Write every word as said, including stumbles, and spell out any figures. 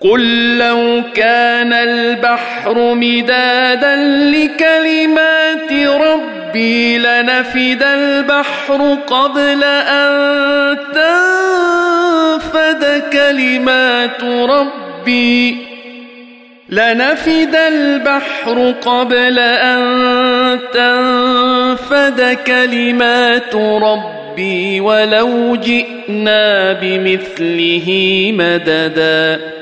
قل لو كان البحر مدادا لكلمات ربي لنفد البحر قبل أن تنفد كلمات ربي لنفد البحر قبل أن تنفد كلمات ربي ولو جئنا بمثله مددا